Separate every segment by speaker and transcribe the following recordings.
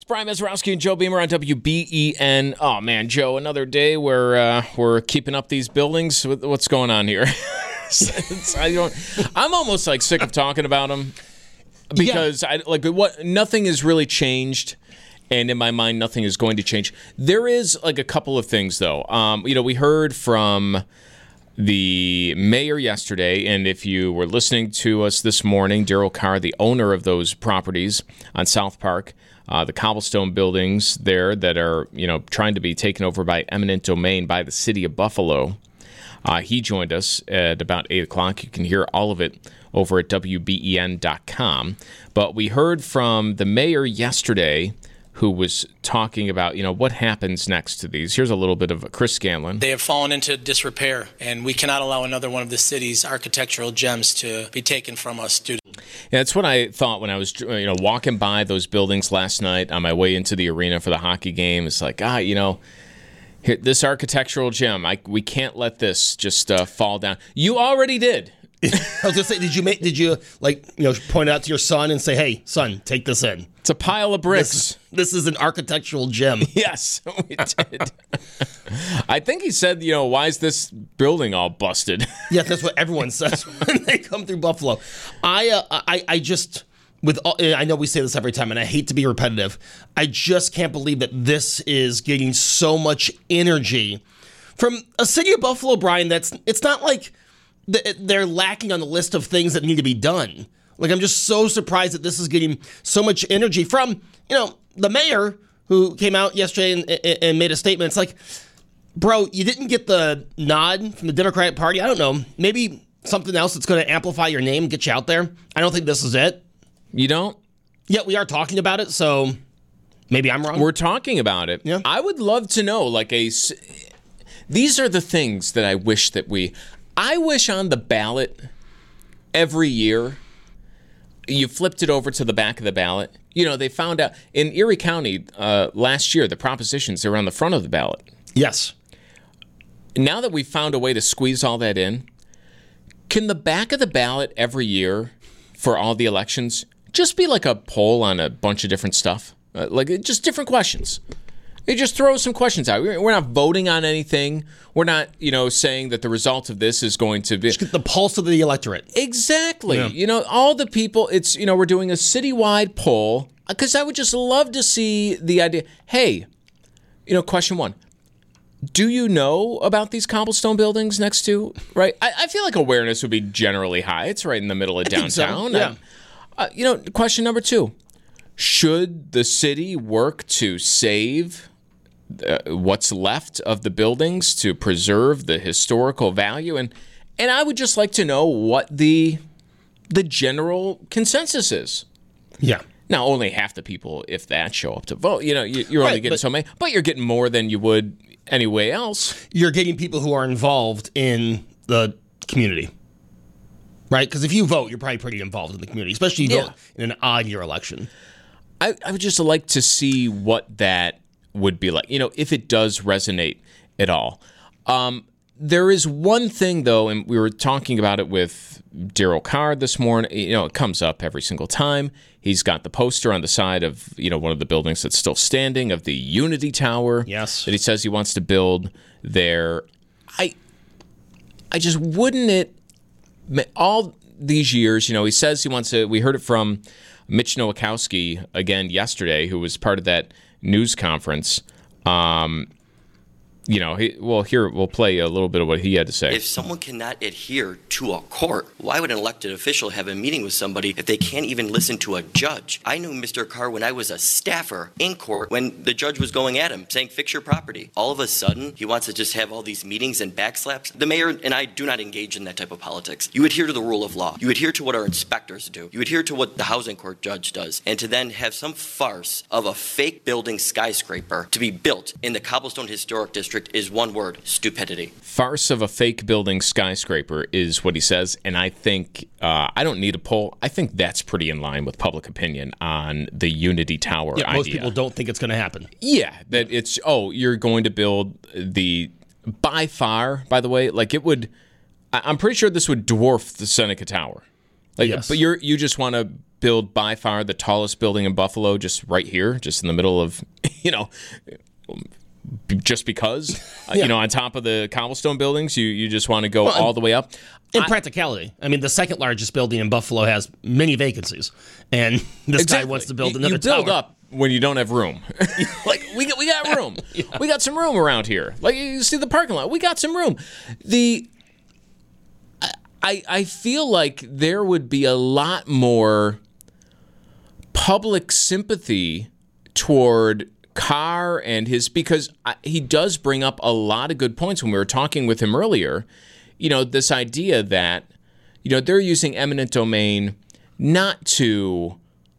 Speaker 1: Brian Mazurowski and Joe Beamer on WBEN. Oh, man, Joe, another day where we're keeping up these buildings. What's going on here? I'm almost like sick of talking about them because nothing has really changed. And in my mind, nothing is going to change. There is like a couple of things, though. We heard from the mayor yesterday, and if you were listening to us this morning, Daryl Carr, the owner of those properties on South Park, the cobblestone buildings there that are, trying to be taken over by eminent domain by the city of Buffalo. He joined us at about 8 o'clock. You can hear all of it over at WBEN.com. But we heard from the mayor yesterday who was talking about, what happens next to these. Here's a little bit of Chris Scanlon.
Speaker 2: They have fallen into disrepair, and we cannot allow another one of the city's architectural gems to be taken from us. Yeah,
Speaker 1: that's what I thought when I was, walking by those buildings last night on my way into the arena for the hockey game. It's like, here, this architectural gem, we can't let this just fall down. You already did.
Speaker 3: I was gonna say, did you point out to your son and say, "Hey, son, take this in"?
Speaker 1: It's a pile of bricks.
Speaker 3: This is an architectural gem.
Speaker 1: Yes, we did. I think he said, why is this building all busted?
Speaker 3: Yeah, that's what everyone says when they come through Buffalo. I know we say this every time, and I hate to be repetitive. I just can't believe that this is getting so much energy from a city of Buffalo, Brian. It's not like they're lacking on the list of things that need to be done. Like, I'm just so surprised that this is getting so much energy from, the mayor who came out yesterday and made a statement. It's like, bro, you didn't get the nod from the Democratic Party. I don't know. Maybe something else that's going to amplify your name, get you out there. I don't think this is it.
Speaker 1: You don't?
Speaker 3: Yeah, we are talking about it, so maybe I'm wrong.
Speaker 1: We're talking about it.
Speaker 3: Yeah.
Speaker 1: I would love to know, these are the things that I wish I wish on the ballot every year, you flipped it over to the back of the ballot. They found out in Erie County last year, the propositions, they were on the front of the ballot.
Speaker 3: Yes.
Speaker 1: Now that we've found a way to squeeze all that in, can the back of the ballot every year for all the elections just be like a poll on a bunch of different stuff? Just different questions. They just throw some questions out. We're not voting on anything. We're not, saying that the result of this is going to be...
Speaker 3: Just get the pulse of the electorate.
Speaker 1: Exactly. Yeah. All the people, it's, we're doing a citywide poll, because I would just love to see the idea. Hey, question one. Do you know about these cobblestone buildings next to, right? I feel like awareness would be generally high. It's right in the middle of downtown.
Speaker 3: So. Yeah.
Speaker 1: Question number two. Should the city work to save what's left of the buildings to preserve the historical value? And I would just like to know what the general consensus is.
Speaker 3: Yeah.
Speaker 1: Now, only half the people, if that, show up to vote. You're only getting so many, but you're getting more than you would anyway else.
Speaker 3: You're getting people who are involved in the community. Right? Because if you vote, you're probably pretty involved in the community, especially if you vote in an odd-year election.
Speaker 1: I would just like to see what that would be like, if it does resonate at all. There is one thing, though, and we were talking about it with Daryl Carr this morning. It comes up every single time. He's got the poster on the side of, one of the buildings that's still standing of the Unity Tower.
Speaker 3: Yes.
Speaker 1: That he says he wants to build there. I just wouldn't it, all these years, he says he wants to, we heard it from Mitch Nowakowski again yesterday, who was part of that news conference. Here we'll play a little bit of what he had to say.
Speaker 4: If someone cannot adhere to a court, why would an elected official have a meeting with somebody if they can't even listen to a judge? I knew Mr. Carr when I was a staffer in court when the judge was going at him, saying, fix your property. All of a sudden, he wants to just have all these meetings and backslaps. The mayor and I do not engage in that type of politics. You adhere to the rule of law. You adhere to what our inspectors do. You adhere to what the housing court judge does. And to then have some farce of a fake building skyscraper to be built in the Cobblestone Historic District is one word: stupidity.
Speaker 1: Farce of a fake building skyscraper is what he says, and I think I don't need a poll. I think that's pretty in line with public opinion on the Unity Tower idea.
Speaker 3: Most people don't think it's going to happen.
Speaker 1: Yeah, that it's, you're going to build by far, by the way, it would, I'm pretty sure this would dwarf the Seneca Tower. Like,
Speaker 3: Yes.
Speaker 1: but you just want to build by far the tallest building in Buffalo, just right here, just in the middle of, just because, on top of the cobblestone buildings, you just want to go all the way up.
Speaker 3: In practicality, I mean, the second largest building in Buffalo has many vacacies, and this guy wants to build another tower.
Speaker 1: You build up when you don't have room. Like, we got room. Yeah. We got some room around here. Like, you see the parking lot. We got some room. I feel like there would be a lot more public sympathy toward Carr and because he does bring up a lot of good points when we were talking with him earlier. This idea that, they're using eminent domain not to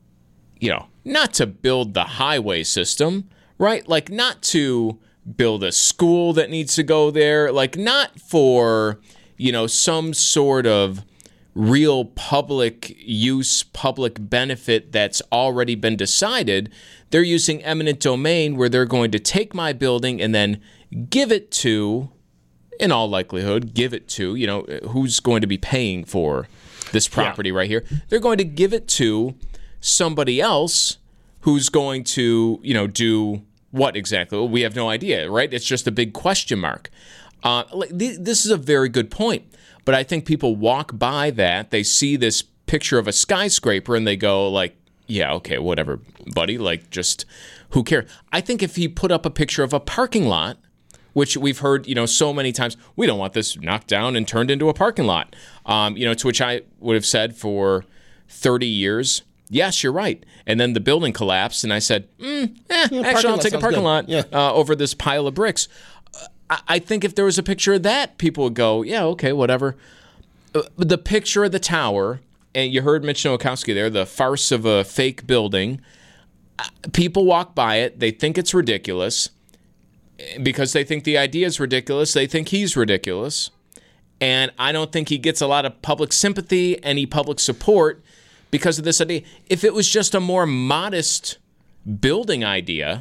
Speaker 1: build the highway system, right? Like, not to build a school that needs to go there, like, not for, some sort of real public use, public benefit that's already been decided. They're using eminent domain where they're going to take my building and then give it to, in all likelihood, who's going to be paying for this property right here. They're going to give it to somebody else who's going to, do what exactly? Well, we have no idea, right? It's just a big question mark. This is a very good point. But I think people walk by that, they see this picture of a skyscraper, and they go like, yeah, okay, whatever, buddy. Like, just who cares? I think if he put up a picture of a parking lot, which we've heard, so many times, we don't want this knocked down and turned into a parking lot. To which I would have said for 30 years, yes, you're right. And then the building collapsed, and I said, actually, I'll take a parking lot over this pile of bricks. I think if there was a picture of that, people would go, yeah, okay, whatever. The picture of the tower, and you heard Mitch Nowakowski there, the farce of a fake building, people walk by it, they think it's ridiculous. Because they think the idea is ridiculous, they think he's ridiculous. And I don't think he gets a lot of public sympathy, any public support because of this idea. If it was just a more modest building idea,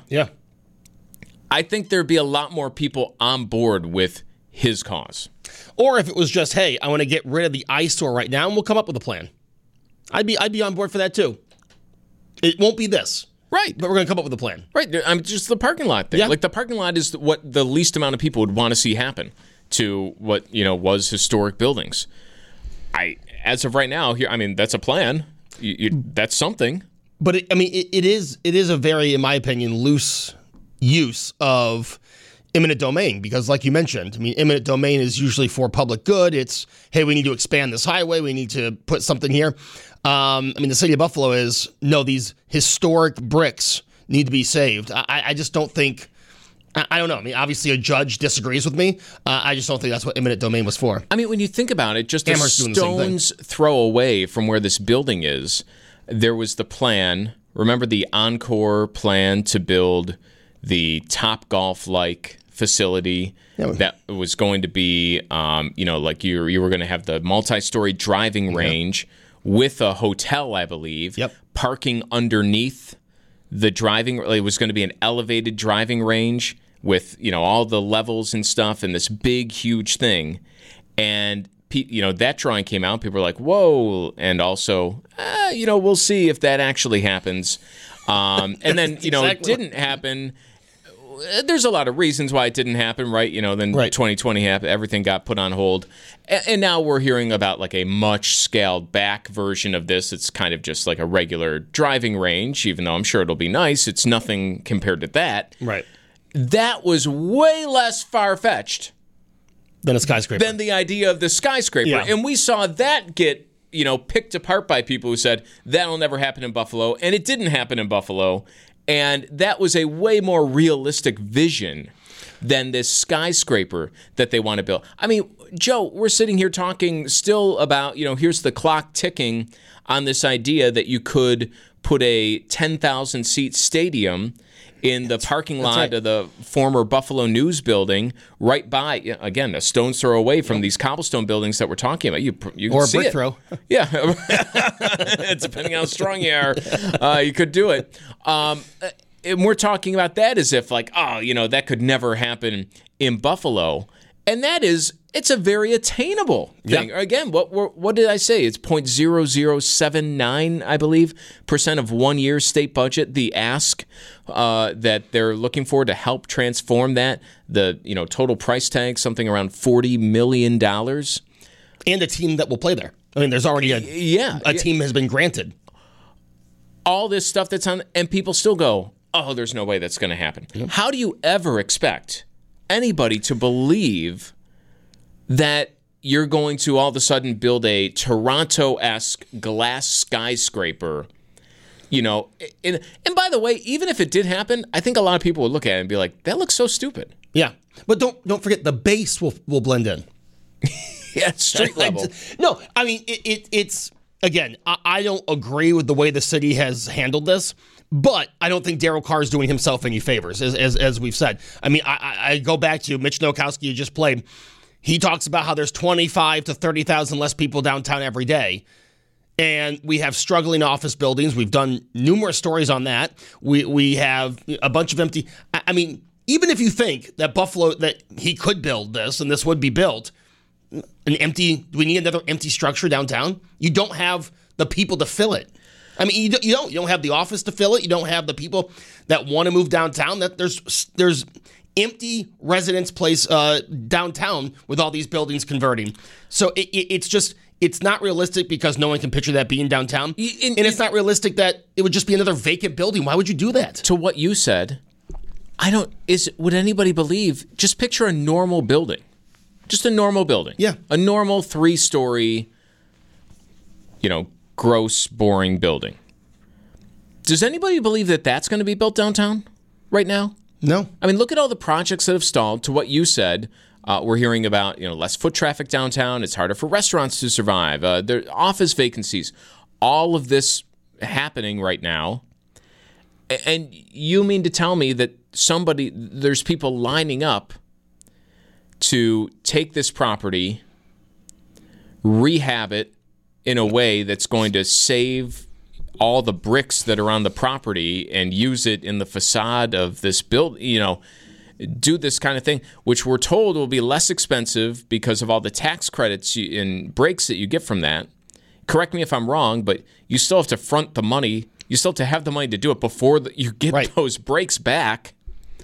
Speaker 1: I think there'd be a lot more people on board with his cause.
Speaker 3: Or if it was just, hey, I want to get rid of the eyesore right now, and we'll come up with a plan. I'd be on board for that too. It won't be this.
Speaker 1: Right.
Speaker 3: But we're going to come up with a plan.
Speaker 1: Right. Just the parking lot thing.
Speaker 3: Yeah.
Speaker 1: Like, the parking lot is what the least amount of people would want to see happen to what, was historic buildings. As of right now, here, that's a plan. That's something.
Speaker 3: But, it is a very, in my opinion, loose use of eminent domain because, like you mentioned, eminent domain is usually for public good. It's, hey, we need to expand this highway. We need to put something here. The city of Buffalo is, no, these historic bricks need to be saved. I just don't think, I don't know. Obviously a judge disagrees with me. I just don't think that's what eminent domain was for.
Speaker 1: When you think about it, just a stone's throw away from where this building is, there was the plan. Remember the Encore plan to build the Topgolf-like facility that was going to be, like you were going to have the multi-story driving range with a hotel, I believe, parking underneath the driving. It was going to be an elevated driving range with, all the levels and stuff and this big, huge thing. And, that drawing came out. People were like, whoa. And also, we'll see if that actually happens. And then, it didn't happen. There's a lot of reasons why it didn't happen, right? Then 2020 happened, everything got put on hold. And now we're hearing about like a much scaled back version of this. It's kind of just like a regular driving range, even though I'm sure it'll be nice. It's nothing compared to that.
Speaker 3: Right.
Speaker 1: That was way less far-fetched
Speaker 3: than a skyscraper.
Speaker 1: Than the idea of the skyscraper. Yeah. And we saw that get, picked apart by people who said, that'll never happen in Buffalo. And it didn't happen in Buffalo. And that was a way more realistic vision than this skyscraper that they want to build. Joe, we're sitting here talking still about, here's the clock ticking on this idea that you could put a 10,000-seat stadium in the parking lot of the former Buffalo News building right by, again, a stone's throw away from these cobblestone buildings that we're talking about. You
Speaker 3: or a
Speaker 1: see
Speaker 3: brick
Speaker 1: it.
Speaker 3: Throw.
Speaker 1: Yeah. Depending on how strong you are, you could do it. And we're talking about that as if like, that could never happen in Buffalo. And it's a very attainable thing.
Speaker 3: Yeah.
Speaker 1: Again, what did I say? It's 0.0079, I believe, % of 1 year's state budget. The ask that they're looking for to help transform that. The total price tag, something around $40 million.
Speaker 3: And a team that will play there. I mean, there's already a team has been granted.
Speaker 1: All this stuff that's on, and people still go, oh, there's no way that's going to happen. Yep. How do you ever expect anybody to believe that you're going to all of a sudden build a Toronto-esque glass skyscraper? And by the way, even if it did happen, I think a lot of people would look at it and be like, that looks so stupid.
Speaker 3: Yeah. But don't forget, the base will blend in.
Speaker 1: Yeah, street level.
Speaker 3: No, I mean, it's, again, I don't agree with the way the city has handled this, but I don't think Daryl Carr is doing himself any favors, as we've said. I mean, I go back to Mitch Nowakowski, you just played. He talks about how there's 25 to 30,000 less people downtown every day. And we have struggling office buildings. We've done numerous stories on that. We have a bunch of empty. I mean, even if you think that Buffalo, that he could build this and this would be built, do we need another empty structure downtown? You don't have the people to fill it. I mean, you don't have the office to fill it. You don't have the people that want to move downtown. That there's empty residence place downtown with all these buildings converting. So it's not realistic because no one can picture that being downtown. And it's not realistic that it would just be another vacant building. Why would you do that?
Speaker 1: To what you said, would anybody believe, just picture a normal building. Just a normal building.
Speaker 3: Yeah.
Speaker 1: A normal 3-story, gross, boring building. Does anybody believe that that's going to be built downtown right now?
Speaker 3: No.
Speaker 1: I mean, look at all the projects that have stalled. To what you said, we're hearing about less foot traffic downtown. It's harder for restaurants to survive. There office vacancies. All of this happening right now. And you mean to tell me that there's people lining up to take this property, rehab it in a way that's going to save all the bricks that are on the property and use it in the facade of this do this kind of thing, which we're told will be less expensive because of all the tax credits and breaks that you get from that. Correct me if I'm wrong, but you still have to front the money. You still have to have the money to do it before you get those breaks back.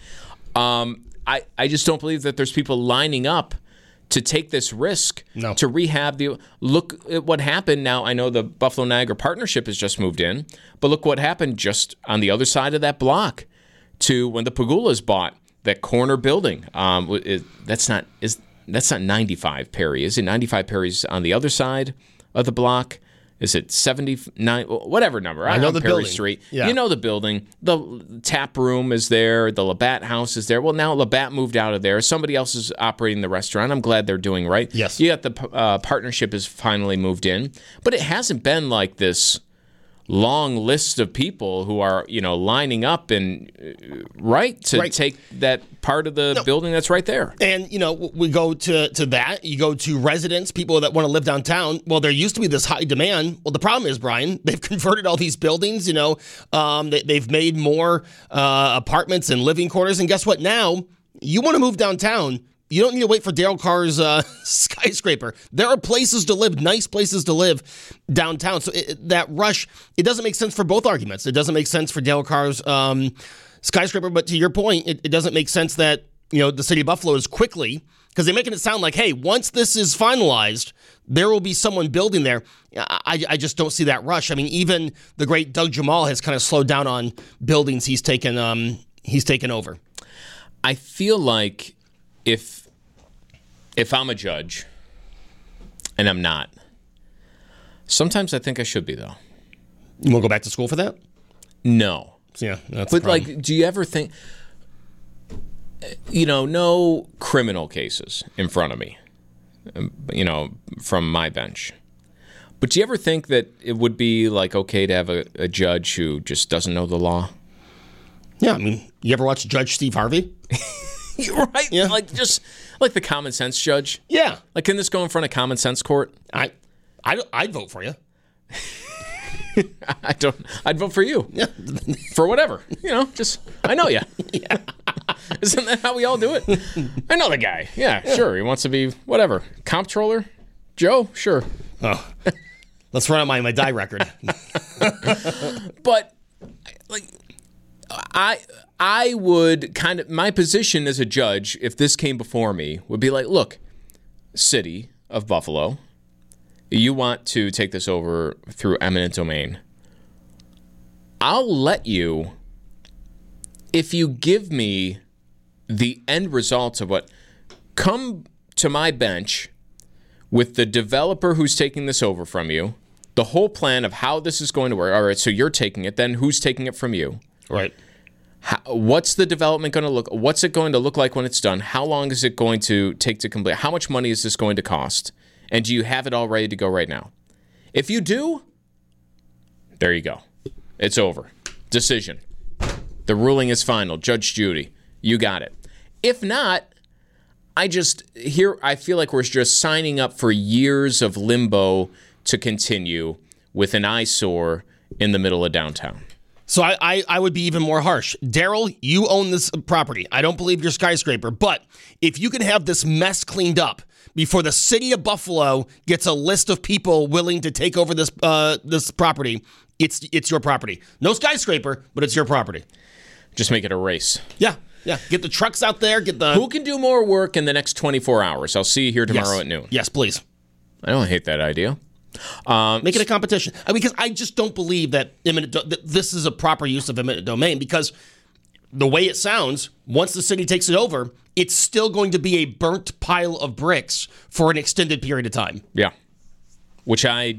Speaker 1: I just don't believe that there's people lining up to take this risk to rehab look at what happened. Now, I know the Buffalo Niagara Partnership has just moved in, but look what happened just on the other side of that block to when the Pagulas bought that corner building. That's not 95 Perry. Is it 95 Perry's on the other side of the block? Is it 79? Whatever number.
Speaker 3: I know the
Speaker 1: Perry
Speaker 3: building.
Speaker 1: Street.
Speaker 3: Yeah.
Speaker 1: You know the building. The tap room is there. The Labatt house is there. Well, now Labatt moved out of there. Somebody else is operating the restaurant. I'm glad they're doing right.
Speaker 3: Yes.
Speaker 1: You got the partnership has finally moved in. But it hasn't been like this long list of people who are, lining up and take that part of the building that's right there.
Speaker 3: And, we go to that. You go to residents, people that want to live downtown. Well, there used to be this high demand. Well, the problem is, Brian, they've converted all these buildings, they've made more apartments and living quarters. And guess what? Now, you want to move downtown, you don't need to wait for Daryl Carr's skyscraper. There are places to live, nice places to live downtown. So that rush, it doesn't make sense for both arguments. It doesn't make sense for Daryl Carr's skyscraper, but to your point, it doesn't make sense that the city of Buffalo is quickly, because they're making it sound like, hey, once this is finalized, there will be someone building there. I just don't see that rush. I mean, even the great Doug Jamal has kind of slowed down on buildings he's taken over.
Speaker 1: I feel like if I'm a judge, and I'm not, sometimes I think I should be, though.
Speaker 3: You want to go back to school for that?
Speaker 1: No.
Speaker 3: Yeah, that's
Speaker 1: but do you ever think, no criminal cases in front of me, from my bench. But do you ever think that it would be okay to have a judge who just doesn't know the law?
Speaker 3: Yeah, I mean, you ever watch Judge Steve Harvey?
Speaker 1: You're right. Yeah. Just like the common sense judge.
Speaker 3: Yeah.
Speaker 1: Can this go in front of common sense court?
Speaker 3: I'd vote for you.
Speaker 1: I'd vote for you.
Speaker 3: Yeah.
Speaker 1: For whatever. I know you.
Speaker 3: Yeah.
Speaker 1: Isn't that how we all do it? I know the guy. Yeah, sure. He wants to be whatever. Comptroller? Joe? Sure.
Speaker 3: Oh. Let's run out my die record.
Speaker 1: But like I would kind of, my position as a judge, if this came before me, would be like, look, city of Buffalo, you want to take this over through eminent domain. I'll let you, if you give me the end results of what, come to my bench with the developer who's taking this over from you, the whole plan of how this is going to work. All right, so you're taking it, then who's taking it from you?
Speaker 3: Right.
Speaker 1: What's the development going to look? What's it going to look like when it's done? How long is it going to take to complete? How much money is this going to cost? And do you have it all ready to go right now? If you do, there you go. It's over. Decision. The ruling is final. Judge Judy, you got it. If not, I feel like we're just signing up for years of limbo to continue with an eyesore in the middle of downtown.
Speaker 3: So I would be even more harsh. Daryl, you own this property. I don't believe you're Skyscraper, but if you can have this mess cleaned up before the city of Buffalo gets a list of people willing to take over this property, it's your property. No Skyscraper, but it's your property.
Speaker 1: Just make it a race.
Speaker 3: Yeah. Get the trucks out there.
Speaker 1: Who can do more work in the next 24 hours? I'll see you here tomorrow at noon.
Speaker 3: Yes, please.
Speaker 1: I don't hate that idea.
Speaker 3: Make it a competition. Because I just don't believe that this is a proper use of eminent domain, because the way it sounds, once the city takes it over, it's still going to be a burnt pile of bricks for an extended period of time.
Speaker 1: Yeah. Which I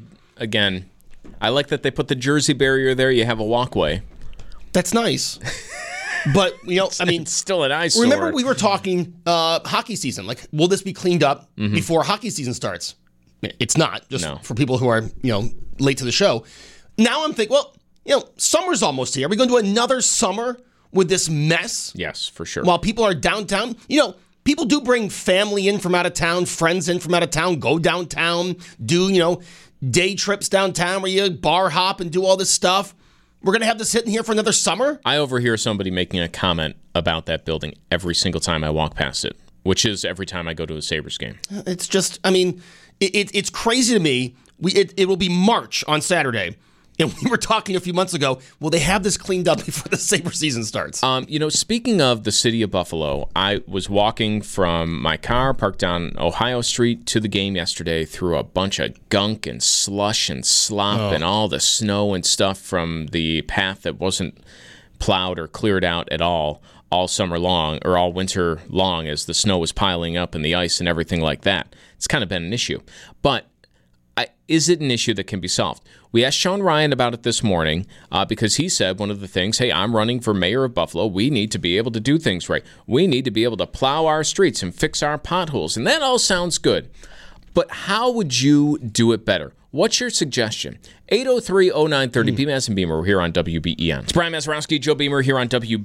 Speaker 1: like that they put the Jersey barrier there. You have a walkway.
Speaker 3: That's nice. But,
Speaker 1: it's still an eyesore.
Speaker 3: Remember we were talking hockey season. Like, will this be cleaned up before hockey season starts? It's not, for people who are, late to the show. Now I'm thinking, summer's almost here. Are we going to do another summer with this mess?
Speaker 1: Yes, for sure.
Speaker 3: While people are downtown, people do bring family in from out of town, friends in from out of town, go downtown, do, day trips downtown where you bar hop and do all this stuff. We're going to have this sitting here for another summer?
Speaker 1: I overhear somebody making a comment about that building every single time I walk past it, which is every time I go to a Sabres game.
Speaker 3: It's just, it's crazy to me. It will be March on Saturday. And we were talking a few months ago, will they have this cleaned up before the Sabre season starts?
Speaker 1: Speaking of the city of Buffalo, I was walking from my car parked on Ohio Street to the game yesterday through a bunch of gunk and slush and slop and all the snow and stuff from the path that wasn't plowed or cleared out at all summer long or all winter long as the snow was piling up and the ice and everything like that. It's kind of been an issue. But is it an issue that can be solved? We asked Sean Ryan about it this morning because he said one of the things, hey, I'm running for mayor of Buffalo. We need to be able to do things right. We need to be able to plow our streets and fix our potholes. And that all sounds good. But how would you do it better? What's your suggestion? 803-0930, Beamaz and Beamer. We're here on WBEN. It's Brian Mazurowski, Joe Beamer here on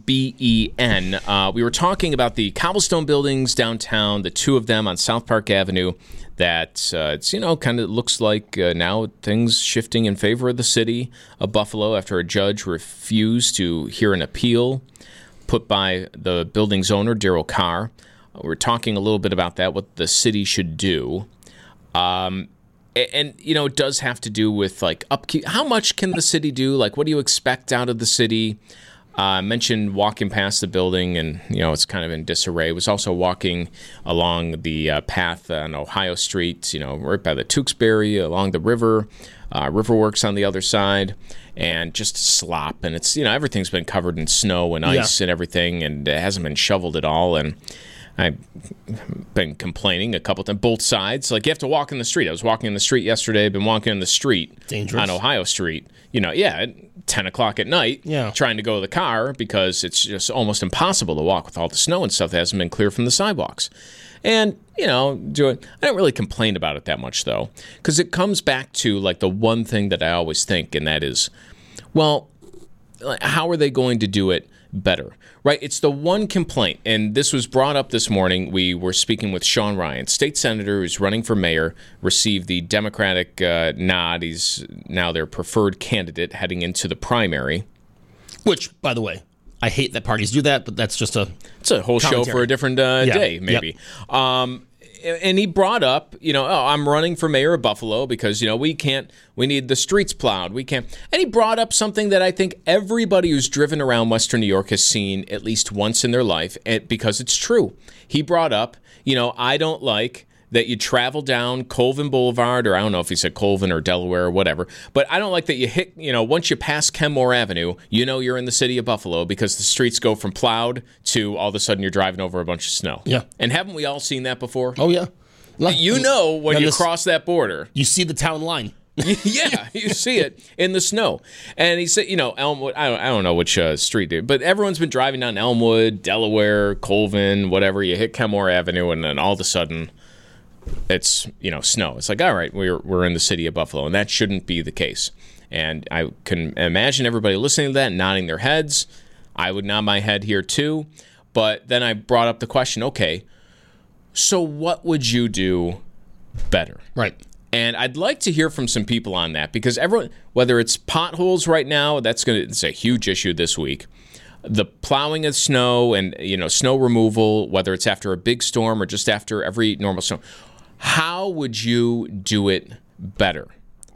Speaker 1: WBEN. We were talking about the cobblestone buildings downtown, the two of them on South Park Avenue, that it's, kind of looks like now things shifting in favor of the city of Buffalo after a judge refused to hear an appeal put by the building's owner, Daryl Carr. We're talking a little bit about that, what the city should do. And, it does have to do with, upkeep. How much can the city do? What do you expect out of the city? I mentioned walking past the building, and, it's kind of in disarray. I was also walking along the path on Ohio Street, right by the Tewksbury, along the river, Riverworks on the other side, and just slop. And it's, everything's been covered in snow and ice and everything, and it hasn't been shoveled at all. And I've been complaining a couple times, both sides. You have to walk in the street. I was walking in the street yesterday. I've been walking in the street on Ohio Street, at 10 o'clock at night, trying to go to the car because it's just almost impossible to walk with all the snow and stuff that hasn't been cleared from the sidewalks. And, I don't really complain about it that much, though, because it comes back to, the one thing that I always think, and that is, well, how are they going to do it better, right? It's the one complaint, and this was brought up this morning. We were speaking with Sean Ryan, state senator who's running for mayor, received the Democratic nod. He's now their preferred candidate heading into the primary.
Speaker 3: Which, by the way, I hate that parties do that, but that's just
Speaker 1: it's a whole show for a different day, maybe. Yep. And he brought up, I'm running for mayor of Buffalo because, we need the streets plowed. We can't. And he brought up something that I think everybody who's driven around Western New York has seen at least once in their life, because it's true. He brought up, I don't like that you travel down Colvin Boulevard, or I don't know if he said Colvin or Delaware or whatever, but I don't like that you hit, once you pass Kenmore Avenue, you're in the city of Buffalo because the streets go from plowed to all of a sudden you're driving over a bunch of snow.
Speaker 3: Yeah.
Speaker 1: And haven't we all seen that before?
Speaker 3: Oh, yeah.
Speaker 1: When you cross that border.
Speaker 3: You see the town line.
Speaker 1: Yeah, you see it in the snow. And he said, Elmwood, I don't know which street, but everyone's been driving down Elmwood, Delaware, Colvin, whatever. You hit Kenmore Avenue, and then all of a sudden it's, snow. It's like, all right, we're in the city of Buffalo, and that shouldn't be the case. And I can imagine everybody listening to that nodding their heads. I would nod my head here too. But then I brought up the question, okay, so what would you do better?
Speaker 3: Right.
Speaker 1: And I'd like to hear from some people on that, because everyone, whether it's potholes right now, it's a huge issue this week. The plowing of snow and, snow removal, whether it's after a big storm or just after every normal storm. How would you do it better?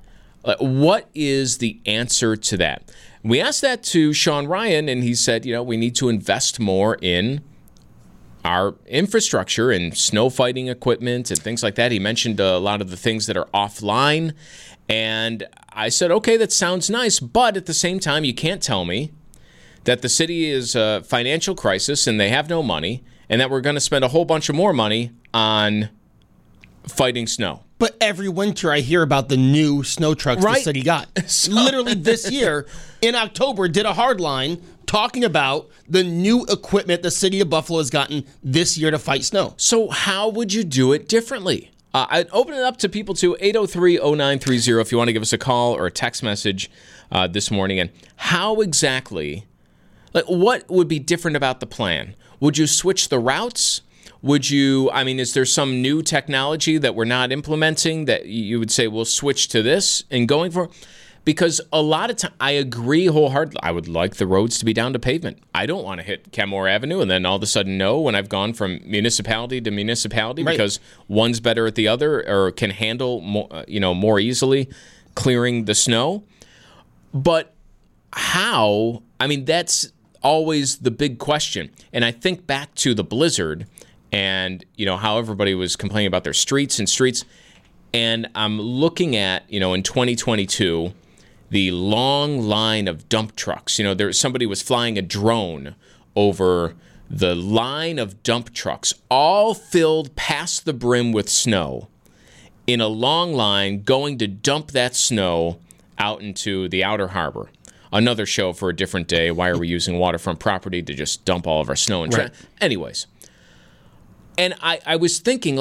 Speaker 1: What is the answer to that? We asked that to Sean Ryan, and he said, we need to invest more in our infrastructure and snow fighting equipment and things like that. He mentioned a lot of the things that are offline. And I said, okay, that sounds nice. But at the same time, you can't tell me that the city is a financial crisis and they have no money, and that we're going to spend a whole bunch of more money on fighting snow.
Speaker 3: But every winter I hear about the new snow trucks the city got. Literally this year, in October, did a hard line talking about the new equipment the city of Buffalo has gotten this year to fight snow.
Speaker 1: So how would you do it differently? I'd open it up to people to 803-0930 if you want to give us a call or a text message this morning. And how exactly, what would be different about the plan? Would you switch the routes? Is there some new technology that we're not implementing that you would say we'll switch to this and going for? Because a lot of time, I agree wholeheartedly. I would like the roads to be down to pavement. I don't want to hit Kenmore Avenue and then all of a sudden know when I've gone from municipality to municipality because one's better at the other or can handle more easily clearing the snow. But how? That's always the big question. And I think back to the blizzard and, how everybody was complaining about their streets. And I'm looking at, in 2022, the long line of dump trucks. Somebody was flying a drone over the line of dump trucks, all filled past the brim with snow, in a long line going to dump that snow out into the outer harbor. Another show for a different day. Why are we using waterfront property to just dump all of our snow and Anyways. And I was thinking,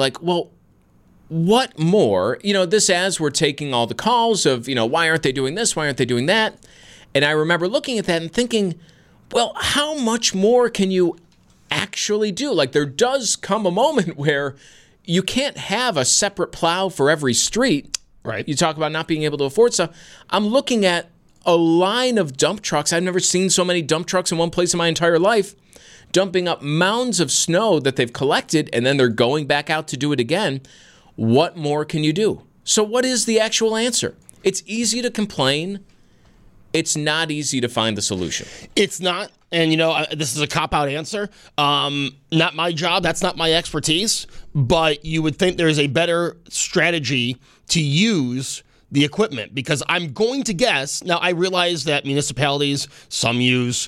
Speaker 1: what more? This as we're taking all the calls of, why aren't they doing this? Why aren't they doing that? And I remember looking at that and thinking, well, how much more can you actually do? There does come a moment where you can't have a separate plow for every street.
Speaker 3: Right.
Speaker 1: You talk about not being able to afford stuff. I'm looking at a line of dump trucks. I've never seen so many dump trucks in one place in my entire life, dumping up mounds of snow that they've collected, and then they're going back out to do it again. What more can you do? So what is the actual answer? It's easy to complain. It's not easy to find the solution.
Speaker 3: It's not. And, this is a cop-out answer. Not my job. That's not my expertise. But you would think there's a better strategy to use the equipment, because I'm going to guess, now I realize that municipalities, some use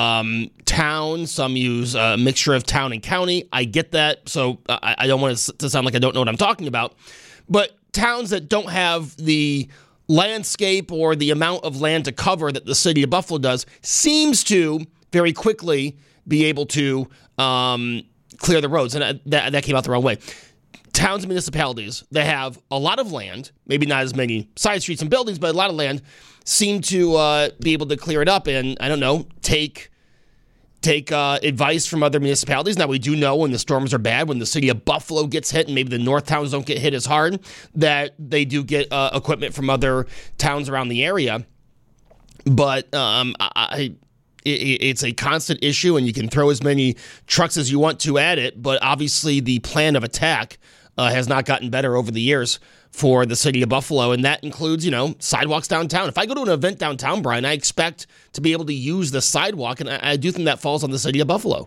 Speaker 3: town, some use a mixture of town and county. I get that, so I don't want it to sound like I don't know what I'm talking about. But towns that don't have the landscape or the amount of land to cover that the city of Buffalo does seems to very quickly be able to clear the roads, and that came out the wrong way. Towns and municipalities that have a lot of land, maybe not as many side streets and buildings, but a lot of land, seem to be able to clear it up and, I don't know, take advice from other municipalities. Now, we do know when the storms are bad, when the city of Buffalo gets hit and maybe the north towns don't get hit as hard, that they do get equipment from other towns around the area. But It's a constant issue, and you can throw as many trucks as you want to at it, but obviously the plan of attack has not gotten better over the years for the city of Buffalo, and that includes, sidewalks downtown. If I go to an event downtown, Brian, I expect to be able to use the sidewalk, and I do think that falls on the city of Buffalo.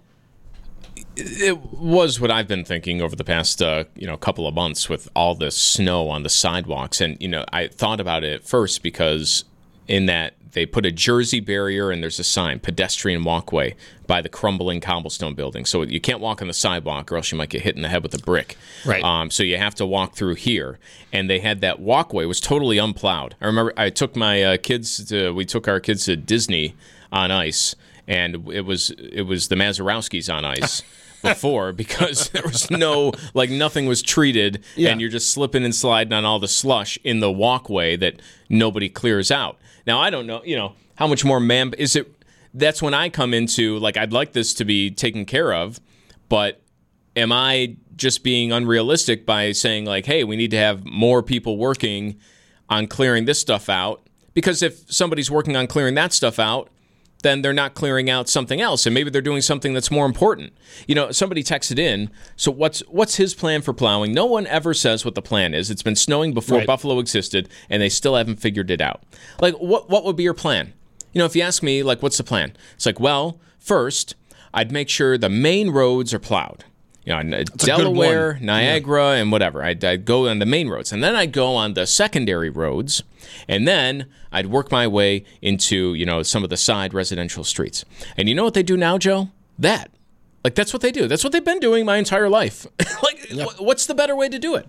Speaker 1: It was what I've been thinking over the past, couple of months with all this snow on the sidewalks. And, I thought about it at first because in that they put a Jersey barrier and there's a sign, pedestrian walkway by the crumbling cobblestone building. So you can't walk on the sidewalk or else you might get hit in the head with a brick.
Speaker 3: Right.
Speaker 1: So you have to walk through here. And they had that walkway. It was totally unplowed. I remember I took my we took our kids to Disney on ice. And it was the Mazurowskis on ice before because there was nothing was treated, and you're just slipping and sliding on all the slush in the walkway that nobody clears out. Now, I don't know, how much more is it? That's when I come into, I'd like this to be taken care of, but am I just being unrealistic by saying, hey, we need to have more people working on clearing this stuff out? Because if somebody's working on clearing that stuff out, then they're not clearing out something else, and maybe they're doing something that's more important. Somebody texted in, so what's his plan for plowing? No one ever says what the plan is. It's been snowing before Buffalo existed, and they still haven't figured it out. What would be your plan? If you ask me, what's the plan? It's first, I'd make sure the main roads are plowed. Delaware, Niagara, and whatever. I'd go on the main roads. And then I'd go on the secondary roads. And then I'd work my way into, some of the side residential streets. And you know what they do now, Joe? That's what they do. That's what they've been doing my entire life. What's the better way to do it?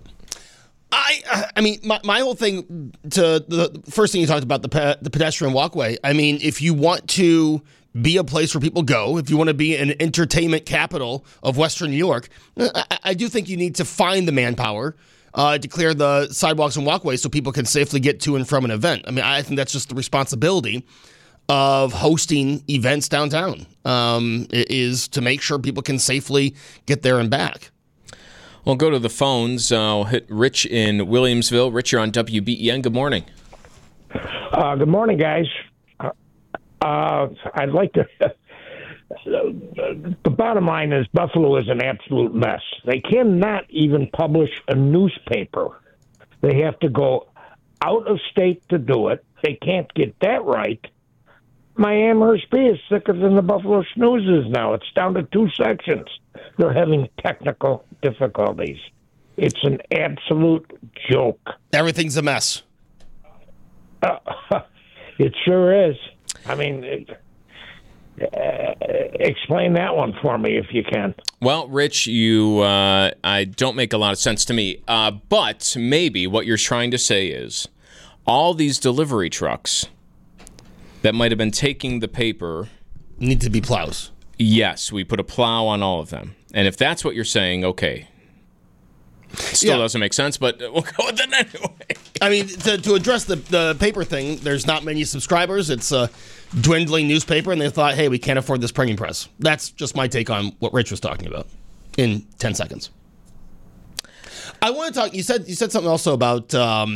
Speaker 3: I mean, my whole thing to the first thing you talked about, the pedestrian walkway. I mean, if you want to be a place where people go, if you want to be an entertainment capital of Western New York, I do think you need to find the manpower to clear the sidewalks and walkways so people can safely get to and from an event. I mean, I think that's just the responsibility of hosting events downtown, is to make sure people can safely get there and back.
Speaker 1: Well, go to the phones. I'll hit Rich in Williamsville. Rich, you're on WBEN. Good morning.
Speaker 5: Good morning, guys. I'd like to. The bottom line is Buffalo is an absolute mess. They cannot even publish a newspaper. They have to go out of state to do it. They can't get that right. My Amherst Bee is sicker than the Buffalo Snoozes now. It's down to 2 sections. They're having technical difficulties. It's an absolute joke.
Speaker 3: Everything's a mess.
Speaker 5: It sure is. I mean, explain that one for me if you can.
Speaker 1: Well, Rich, I don't make a lot of sense to me. But maybe what you're trying to say is all these delivery trucks that might have been taking the paper
Speaker 3: need to be plows.
Speaker 1: Yes, we put a plow on all of them. And if that's what you're saying, okay. Still doesn't make sense, but we'll go with it anyway.
Speaker 3: I mean, to address the paper thing, there's not many subscribers. It's a dwindling newspaper, and they thought, hey, we can't afford this printing press. That's just my take on what Rich was talking about in 10 seconds. I want to talk, you said something also about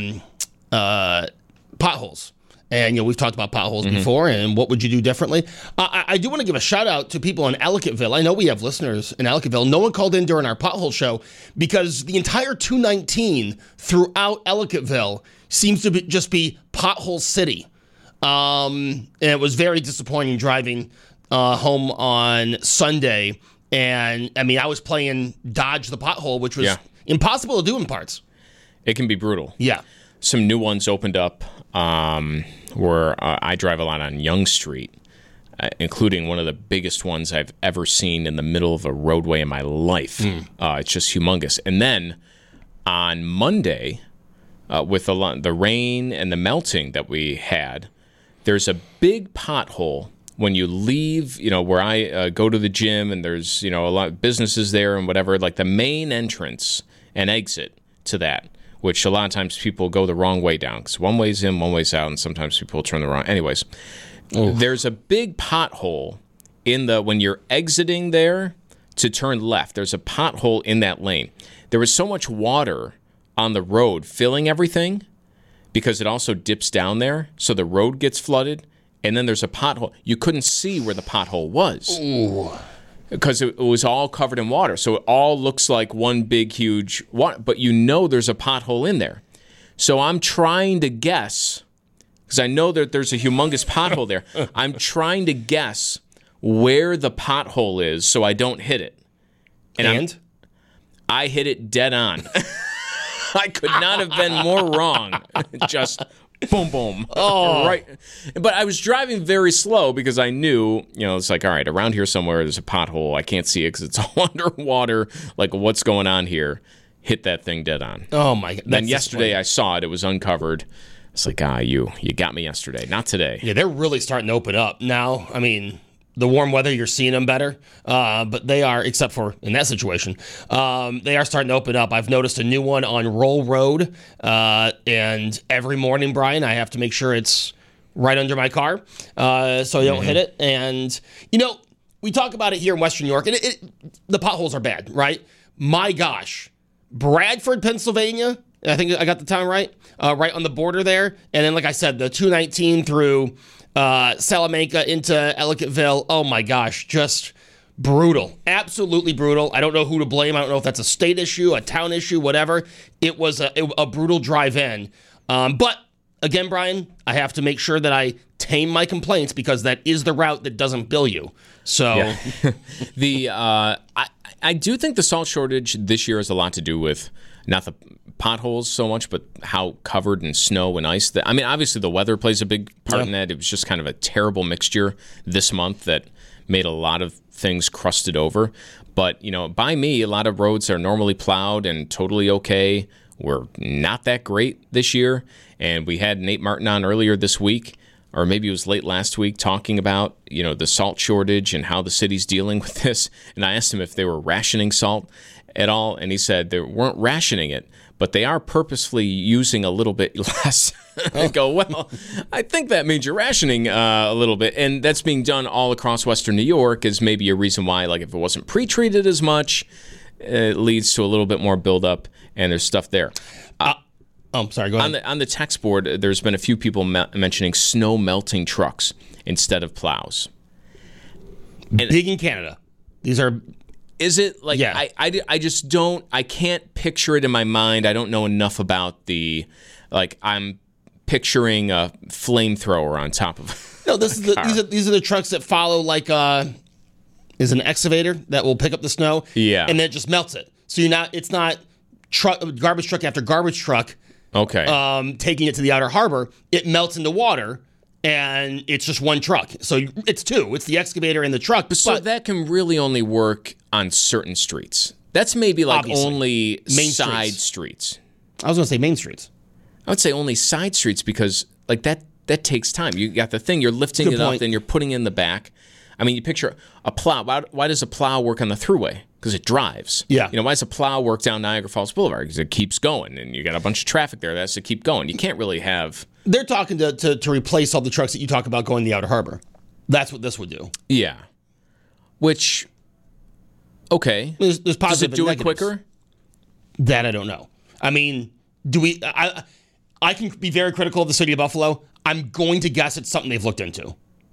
Speaker 3: potholes. And, we've talked about potholes before, and what would you do differently? I do want to give a shout-out to people in Ellicottville. I know we have listeners in Ellicottville. No one called in during our pothole show because the entire 219 throughout Ellicottville seems to just be pothole city. And it was very disappointing driving home on Sunday. And, I mean, I was playing Dodge the Pothole, which was impossible to do in parts.
Speaker 1: It can be brutal.
Speaker 3: Yeah.
Speaker 1: Some new ones opened up where I drive a lot on Young Street, including one of the biggest ones I've ever seen in the middle of a roadway in my life. It's just humongous. And then on Monday, with the rain and the melting that we had, there's a big pothole when you leave, where I go to the gym and there's, a lot of businesses there and whatever, like the main entrance and exit to that, which a lot of times people go the wrong way down because one way's in, one way's out, and sometimes people turn the wrong. Anyways, there's a big pothole when you're exiting there to turn left. There's a pothole in that lane. There was so much water on the road filling everything because it also dips down there, so the road gets flooded and then there's a pothole. You couldn't see where the pothole was. Ooh. Because it was all covered in water. So it all looks like one big, huge water, but there's a pothole in there. So I'm trying to guess, because I know that there's a humongous pothole there. I'm trying to guess where the pothole is so I don't hit it. And I hit it dead on. I could not have been more wrong. Just boom, boom. Oh. Right. But I was driving very slow because I knew, it's like, all right, around here somewhere there's a pothole. I can't see it because it's all underwater. Like, what's going on here? Hit that thing dead on.
Speaker 3: Oh, my God.
Speaker 1: Then yesterday I saw it. It was uncovered. It's like, you got me yesterday. Not today.
Speaker 3: Yeah, they're really starting to open up now. I mean, the warm weather, you're seeing them better. But they are, except for in that situation, they are starting to open up. I've noticed a new one on Roll Road. And every morning, Brian, I have to make sure it's right under my car so I don't hit it. And, we talk about it here in Western New York, and the potholes are bad, right? My gosh. Bradford, Pennsylvania, I think I got the town right on the border there. And then, like I said, the 219 through Salamanca into Ellicottville. Oh, my gosh, just brutal. Absolutely brutal. I don't know who to blame. I don't know if that's a state issue, a town issue, whatever. It was a brutal drive in. But, again, Brian, I have to make sure that I tame my complaints because that is the route that doesn't bill you. So
Speaker 1: I do think the salt shortage this year has a lot to do with not the potholes so much, but how covered in snow and ice. Obviously the weather plays a big part in that. It was just kind of a terrible mixture this month that made a lot of things crusted over. But, by me, a lot of roads are normally plowed and totally okay. We're not that great this year. And we had Nate Martin on earlier this week, or maybe it was late last week, talking about, the salt shortage and how the city's dealing with this. And I asked him if they were rationing salt at all, and he said they weren't rationing it, but they are purposefully using a little bit less. I go, well, I think that means you're rationing a little bit, and that's being done all across Western New York is maybe a reason why, like if it wasn't pre-treated as much, it leads to a little bit more buildup, and there's stuff there.
Speaker 3: Sorry, go ahead.
Speaker 1: On the text board, there's been a few people mentioning snow melting trucks instead of plows.
Speaker 3: Big in Canada. These are...
Speaker 1: Is it like, yeah. I just don't, I can't picture it in my mind. I don't know enough about I'm picturing a flamethrower on top of
Speaker 3: No, these are the trucks that follow is an excavator that will pick up the snow.
Speaker 1: Yeah.
Speaker 3: And then it just melts it. So it's not garbage truck after garbage truck.
Speaker 1: Okay.
Speaker 3: Taking it to the outer harbor. It melts into water. And it's just one truck. So it's two. It's the excavator and the truck.
Speaker 1: So that can really only work on certain streets. That's maybe only main side streets.
Speaker 3: I was going to say main streets.
Speaker 1: I would say only side streets because that takes time. You got the thing, you're lifting it up, then you're putting it in the back. You picture a plow. Why does a plow work on the thruway? Because it drives.
Speaker 3: Yeah.
Speaker 1: Why does a plow work down Niagara Falls Boulevard? Because it keeps going, and you got a bunch of traffic there that has to keep going. You can't really have...
Speaker 3: They're talking to replace all the trucks that you talk about going to the outer harbor. That's what this would do.
Speaker 1: Yeah. Which, okay.
Speaker 3: There's positive
Speaker 1: Does it do
Speaker 3: and
Speaker 1: it quicker?
Speaker 3: That I don't know. Do we... I can be very critical of the city of Buffalo. I'm going to guess it's something they've looked into.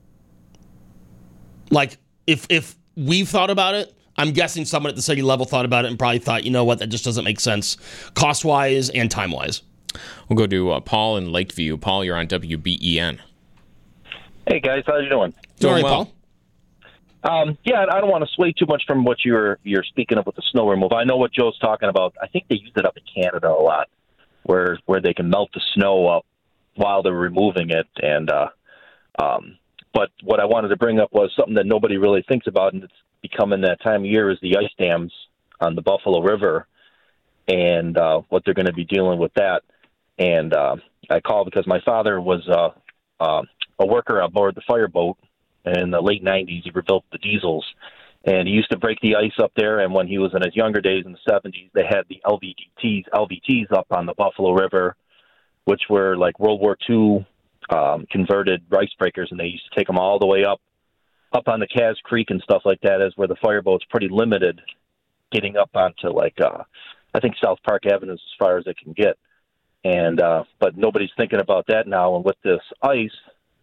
Speaker 3: Like, if we've thought about it, I'm guessing someone at the city level thought about it and probably thought, you know what, that just doesn't make sense cost-wise and time-wise.
Speaker 1: We'll go to Paul in Lakeview. Paul, you're on WBEN.
Speaker 6: Hey, guys. How you doing?
Speaker 3: Doing well.
Speaker 6: Paul? Yeah, I don't want to sway too much from what you're speaking of with the snow removal. I know what Joe's talking about. I think they use it up in Canada a lot, where they can melt the snow up while they're removing it. And but what I wanted to bring up was something that nobody really thinks about, and it's becoming that time of year, is the ice dams on the Buffalo River and what they're going to be dealing with that. And I called because my father was a worker aboard the fireboat in the late 90s. He rebuilt the diesels, and he used to break the ice up there. And when he was in his younger days in the 70s, they had the LVTs up on the Buffalo River, which were like World War II converted ice breakers, and they used to take them all the way up on the Cass Creek and stuff like that, as where the fireboat's pretty limited getting up onto I think South Park Avenue as far as it can get. And but nobody's thinking about that now. And with this ice,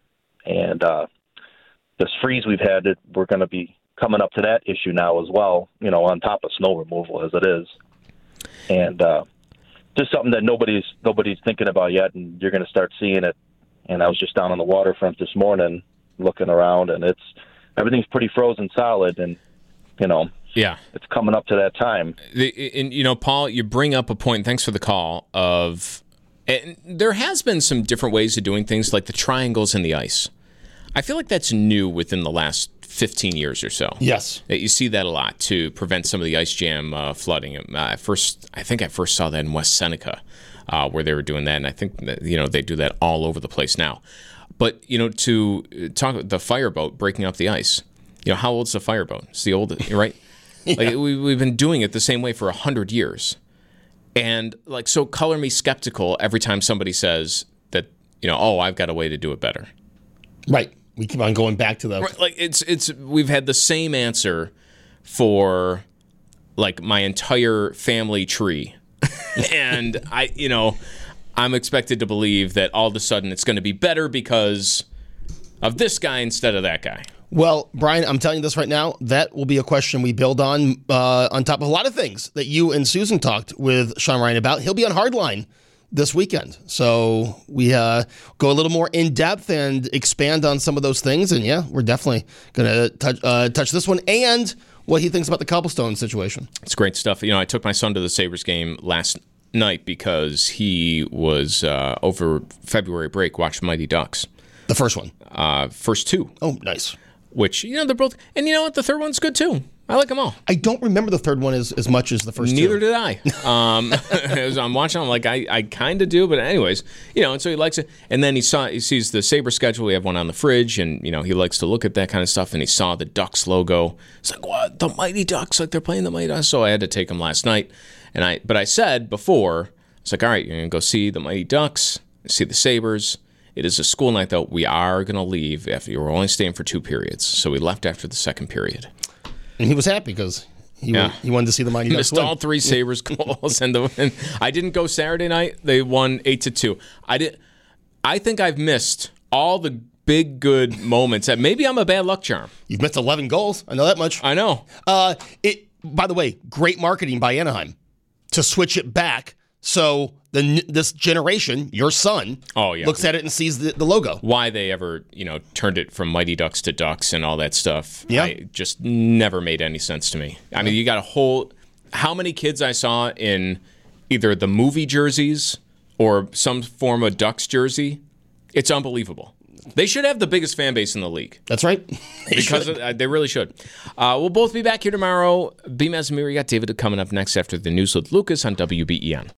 Speaker 6: And this freeze we've had, we're going to be coming up to that issue now as well, on top of snow removal as it is. And just something that nobody's thinking about yet, and you're going to start seeing it. And I was just down on the waterfront this morning looking around, and everything's pretty frozen solid, and,
Speaker 1: yeah,
Speaker 6: it's coming up to that time.
Speaker 1: Paul, you bring up a point, thanks for the call, and there has been some different ways of doing things, like the triangles in the ice. I feel like that's new within the last 15 years or so.
Speaker 3: Yes.
Speaker 1: You see that a lot to prevent some of the ice jam flooding. I think I first saw that in West Seneca, where they were doing that, and I think that, they do that all over the place now. But, to talk about the fireboat breaking up the ice, how old's the fireboat? It's the oldest, right?
Speaker 3: Yeah.
Speaker 1: Like, we've been doing it the same way for 100 years. And, so color me skeptical every time somebody says that, I've got a way to do it better.
Speaker 3: Right. We keep on going back to the...
Speaker 1: Right, like, we've had the same answer for, my entire family tree. And I'm expected to believe that all of a sudden it's going to be better because of this guy instead of that guy.
Speaker 3: Well, Brian, I'm telling you this right now. That will be a question we build on top of a lot of things that you and Susan talked with Sean Ryan about. He'll be on Hardline this weekend. So we go a little more in depth and expand on some of those things. And yeah, we're definitely going to touch this one and what he thinks about the cobblestone situation.
Speaker 1: It's great stuff. I took my son to the Sabres game last night because he was over February break watched Mighty Ducks.
Speaker 3: The first one?
Speaker 1: First two.
Speaker 3: Oh, nice.
Speaker 1: Which, they're both... And you know what? The third one's good, too. I like them all.
Speaker 3: I don't remember the third one as much as the first
Speaker 1: Neither
Speaker 3: two.
Speaker 1: did I. As I'm watching, I'm like, I kind of do, but anyways, and so he likes it. And then he sees the Sabre schedule. We have one on the fridge, and, he likes to look at that kind of stuff, and he saw the Ducks logo. It's like, what? The Mighty Ducks? Like, they're playing the Mighty Ducks? So I had to take him last night. But I said before, it's like, all right, you're going to go see the Mighty Ducks, see the Sabres. It is a school night, though. We are going to leave after you were only staying for 2 periods. So we left after the second period. And
Speaker 3: he was happy because he wanted to see the Mighty Ducks
Speaker 1: missed all 3 Sabres goals. And I didn't go Saturday night. They won 8-2. I think I've missed all the big, good moments. Maybe I'm a bad luck charm.
Speaker 3: You've missed 11 goals. I know that much.
Speaker 1: I know.
Speaker 3: By the way, great marketing by Anaheim to switch it back. So this generation, your son, looks at it and sees the logo.
Speaker 1: Why they ever, turned it from Mighty Ducks to Ducks and all that stuff, just never made any sense to me. I mean, you got how many kids I saw in either the movie jerseys or some form of Ducks jersey, it's unbelievable. They should have the biggest fan base in the league.
Speaker 3: That's right.
Speaker 1: They really should. We'll both be back here tomorrow. Beam Asmir, you got David coming up next after the news with Lucas on WBEN.